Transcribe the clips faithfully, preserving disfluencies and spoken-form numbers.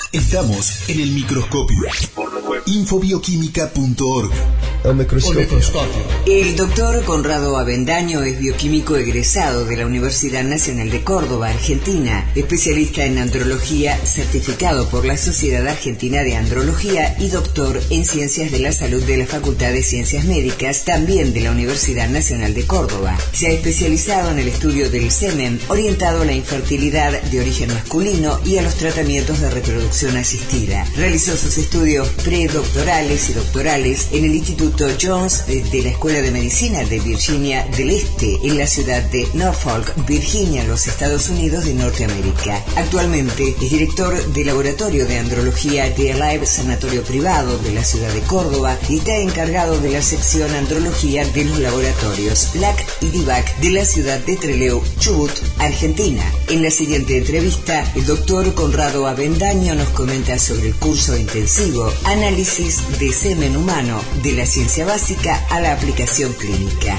Estamos en el microscopio. infobioquímica punto org. El microscopio. El doctor Conrado Avendaño es bioquímico egresado de la Universidad Nacional de Córdoba, Argentina, especialista en andrología, certificado por la Sociedad Argentina de Andrología y doctor en Ciencias de la Salud de la Facultad de Ciencias Médicas, también de la Universidad Nacional de Córdoba. Se ha especializado en el estudio del semen, orientado a la infertilidad de origen masculino y a los tratamientos de reproducción asistida. Realizó sus estudios predoctorales y doctorales en el Instituto Jones de la Escuela de Medicina de Virginia del Este, en la ciudad de Norfolk, Virginia, los Estados Unidos de Norteamérica. Actualmente es director del Laboratorio de Andrología de Alive Sanatorio Privado de la ciudad de Córdoba y está encargado de la sección Andrología de los laboratorios L A C y D I V A C de la ciudad de Trelew, Chubut, Argentina. En la siguiente entrevista, el doctor Conrado Avendaño nos comenta sobre el curso intensivo Análisis de semen humano de la ciencia básica a la aplicación clínica.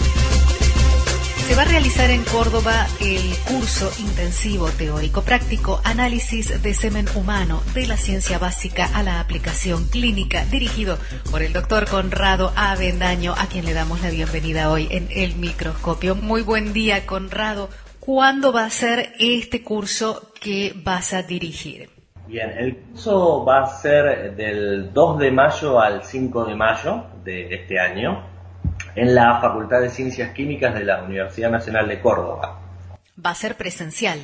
Se va a realizar en Córdoba el curso intensivo teórico-práctico Análisis de semen humano de la ciencia básica a la aplicación clínica, dirigido por el doctor Conrado Avendaño, a quien le damos la bienvenida hoy en El Microscopio. Muy buen día, Conrado. ¿Cuándo va a ser este curso que vas a dirigir? Bien, el curso va a ser del dos de mayo al cinco de mayo de este año en la Facultad de Ciencias Químicas de la Universidad Nacional de Córdoba. ¿Va a ser presencial?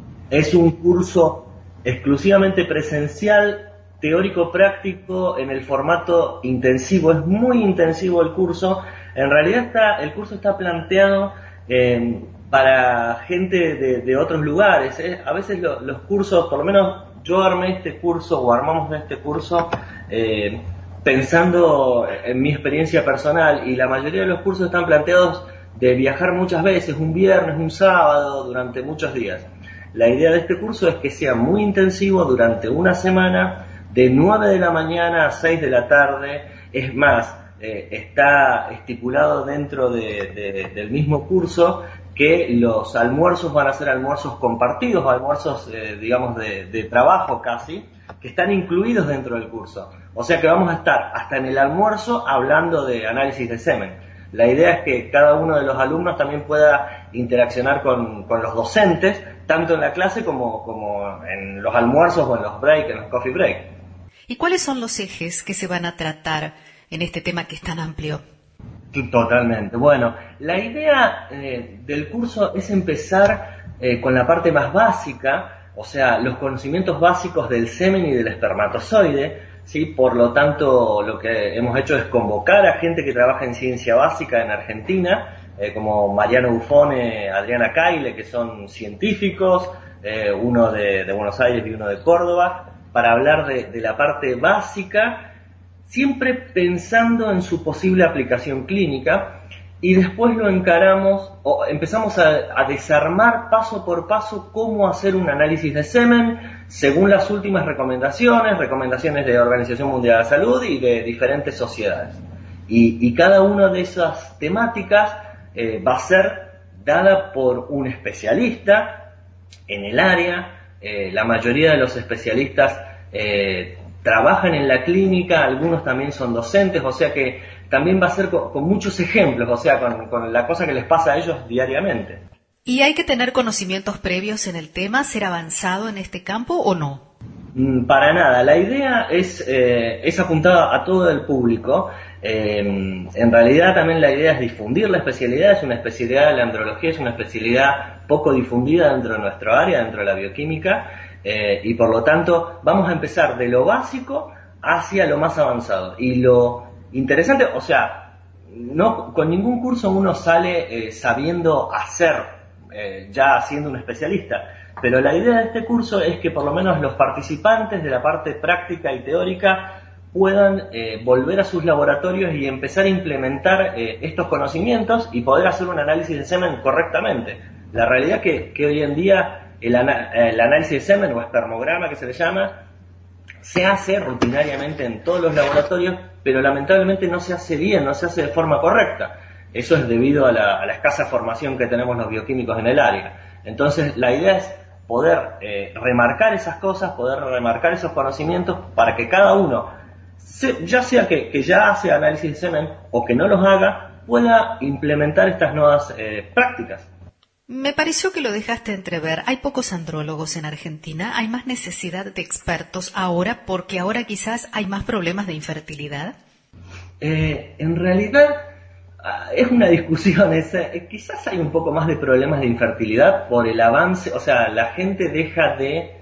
Es un curso exclusivamente presencial, teórico-práctico, en el formato intensivo. Es muy intensivo el curso. En realidad está, el curso está planteado eh, para gente de, de otros lugares. ¿eh? A veces lo, los cursos, por lo menos yo armé este curso o armamos este curso eh, pensando en mi experiencia personal, y la mayoría de los cursos están planteados de viajar muchas veces, un viernes, un sábado, durante muchos días. La idea de este curso es que sea muy intensivo durante una semana, de nueve de la mañana a seis de la tarde. Es más, eh, está estipulado dentro de, de, del mismo curso que los almuerzos van a ser almuerzos compartidos, almuerzos, eh, digamos, de, de trabajo casi, que están incluidos dentro del curso. O sea que vamos a estar hasta en el almuerzo hablando de análisis de semen. La idea es que cada uno de los alumnos también pueda interaccionar con, con los docentes, tanto en la clase como, como en los almuerzos o en los breaks, en los coffee break. ¿Y cuáles son los ejes que se van a tratar en este tema que es tan amplio? Totalmente. Bueno, la idea eh, del curso es empezar eh, con la parte más básica, o sea, los conocimientos básicos del semen y del espermatozoide, ¿sí? Por lo tanto, lo que hemos hecho es convocar a gente que trabaja en ciencia básica en Argentina, eh, como Mariano Buffone, Adriana Caile, que son científicos, eh, uno de, de Buenos Aires y uno de Córdoba, para hablar de, de la parte básica, siempre pensando en su posible aplicación clínica, y después lo encaramos, o empezamos a, a desarmar paso por paso cómo hacer un análisis de semen según las últimas recomendaciones, recomendaciones de Organización Mundial de la Salud y de diferentes sociedades. Y, y cada una de esas temáticas eh, va a ser dada por un especialista en el área. Eh, la mayoría de los especialistas eh, trabajan en la clínica, algunos también son docentes, o sea que también va a ser con, con muchos ejemplos, o sea, con, con la cosa que les pasa a ellos diariamente. ¿Y hay que tener conocimientos previos en el tema, ser avanzado en este campo o no? Mm, para nada, la idea es, eh, es apuntada a todo el público. Eh, en realidad también la idea es difundir la especialidad. Es una especialidad, la andrología es una especialidad poco difundida dentro de nuestro área, dentro de la bioquímica. Eh, y por lo tanto vamos a empezar de lo básico hacia lo más avanzado. Y lo interesante, o sea, no con ningún curso uno sale eh, sabiendo hacer, eh, ya siendo un especialista, pero la idea de este curso es que por lo menos los participantes de la parte práctica y teórica puedan eh, volver a sus laboratorios y empezar a implementar eh, estos conocimientos y poder hacer un análisis de semen correctamente. La realidad es que, que hoy en día El, ana- el análisis de semen o espermograma, que se le llama, se hace rutinariamente en todos los laboratorios, pero lamentablemente no se hace bien, no se hace de forma correcta. Eso es debido a la, a la escasa formación que tenemos los bioquímicos en el área. Entonces la idea es poder eh, remarcar esas cosas, poder remarcar esos conocimientos para que cada uno, se, ya sea que, que ya hace análisis de semen o que no los haga, pueda implementar estas nuevas eh, prácticas. Me pareció que lo dejaste entrever. Hay pocos andrólogos en Argentina. ¿Hay más necesidad de expertos ahora porque ahora quizás hay más problemas de infertilidad? Eh, en realidad es una discusión esa. Eh, quizás hay un poco más de problemas de infertilidad por el avance, o sea, la gente deja de,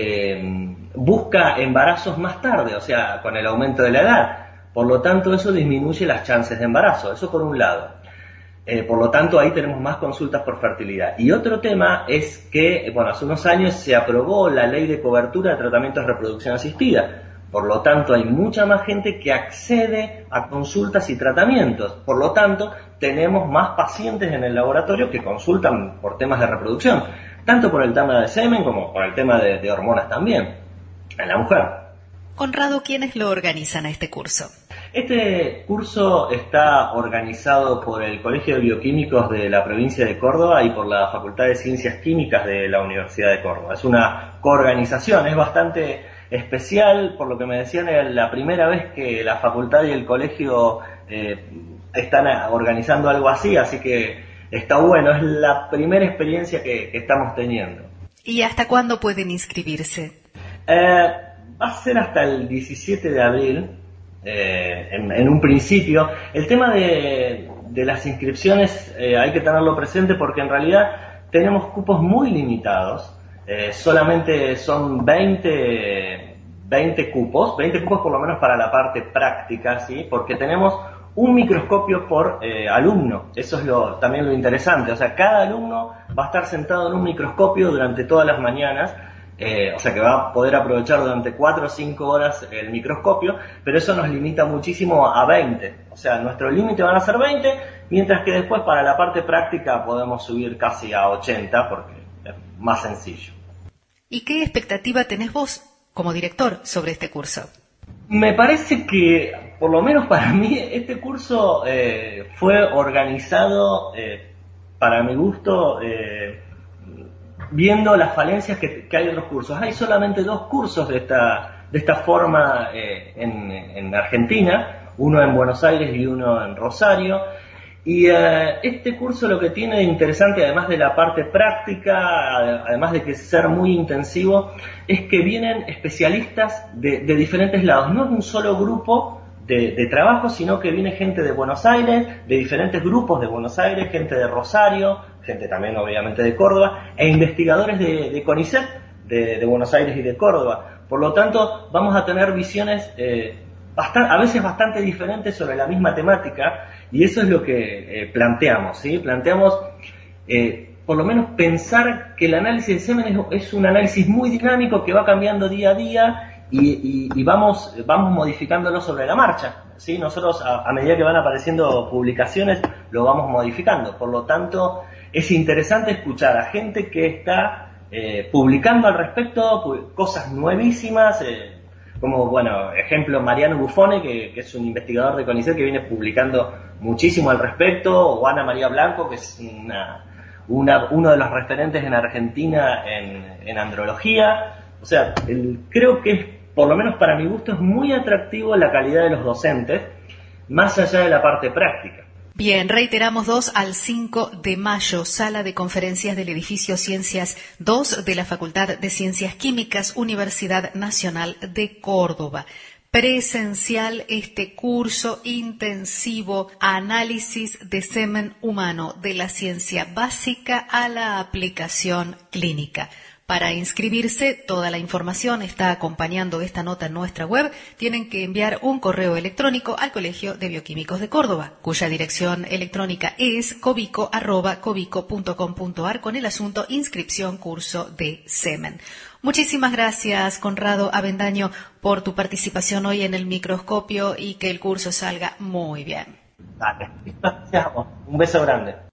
eh, busca embarazos más tarde, o sea, con el aumento de la edad. Por lo tanto, eso disminuye las chances de embarazo, eso por un lado. Eh, por lo tanto, ahí tenemos más consultas por fertilidad. Y otro tema es que, bueno, hace unos años se aprobó la ley de cobertura de tratamientos de reproducción asistida. Por lo tanto, hay mucha más gente que accede a consultas y tratamientos. Por lo tanto, tenemos más pacientes en el laboratorio que consultan por temas de reproducción, tanto por el tema de semen como por el tema de, de hormonas también, en la mujer. Conrado, ¿quiénes lo organizan a este curso? Este curso está organizado por el Colegio de Bioquímicos de la provincia de Córdoba y por la Facultad de Ciencias Químicas de la Universidad de Córdoba. Es una coorganización, es bastante especial, por lo que me decían, es la primera vez que la facultad y el colegio eh, están organizando algo así, así que está bueno, es la primera experiencia que, que estamos teniendo. ¿Y hasta cuándo pueden inscribirse? Eh, va a ser hasta el diecisiete de abril. Eh, en, en un principio, el tema de, de las inscripciones eh, hay que tenerlo presente porque en realidad tenemos cupos muy limitados, eh, solamente son veinte, veinte cupos, veinte cupos por lo menos para la parte práctica, ¿sí? Porque tenemos un microscopio por eh, alumno, eso es lo, también lo interesante, o sea, cada alumno va a estar sentado en un microscopio durante todas las mañanas. Eh, o sea que va a poder aprovechar durante cuatro o cinco horas el microscopio, pero eso nos limita muchísimo a veinte. O sea, nuestro límite van a ser veinte, mientras que después para la parte práctica podemos subir casi a ochenta porque es más sencillo. ¿Y qué expectativa tenés vos como director sobre este curso? Me parece que, por lo menos para mí, este curso eh, fue organizado, eh, para mi gusto, eh, viendo las falencias que, que hay en los cursos. Hay solamente dos cursos de esta, de esta forma eh, en, en Argentina, uno en Buenos Aires y uno en Rosario. Y eh, este curso lo que tiene de interesante, además de la parte práctica, además de que ser muy intensivo, es que vienen especialistas de, de diferentes lados. No es un solo grupo de, de trabajo, sino que viene gente de Buenos Aires, de diferentes grupos de Buenos Aires, gente de Rosario, gente también obviamente de Córdoba, e investigadores de, de CONICET, de, de Buenos Aires y de Córdoba. Por lo tanto, vamos a tener visiones eh, bastan- a veces bastante diferentes sobre la misma temática, y eso es lo que eh, planteamos, ¿sí? Planteamos, eh, por lo menos, pensar que el análisis de semen es, es un análisis muy dinámico que va cambiando día a día, y, y, y vamos, vamos modificándolo sobre la marcha, ¿sí? Nosotros, a, a medida que van apareciendo publicaciones, lo vamos modificando. Por lo tanto, es interesante escuchar a gente que está eh, publicando al respecto cosas nuevísimas, eh, como, bueno, ejemplo, Mariano Buffone, que, que es un investigador de CONICET que viene publicando muchísimo al respecto, o Ana María Blanco, que es una, una, uno de los referentes en Argentina en, en andrología. O sea, el, creo que es, por lo menos para mi gusto, es muy atractivo la calidad de los docentes, más allá de la parte práctica. Bien, reiteramos dos al cinco de mayo, sala de conferencias del edificio Ciencias dos de la Facultad de Ciencias Químicas, Universidad Nacional de Córdoba. Presencial este curso intensivo, análisis de semen humano, de la ciencia básica a la aplicación clínica. Para inscribirse, toda la información está acompañando esta nota en nuestra web. Tienen que enviar un correo electrónico al Colegio de Bioquímicos de Córdoba, cuya dirección electrónica es cobico arroba cobico punto com punto ar con el asunto inscripción curso de semen. Muchísimas gracias, Conrado Avendaño, por tu participación hoy en el microscopio y que el curso salga muy bien. Dale, gracias. Un beso grande.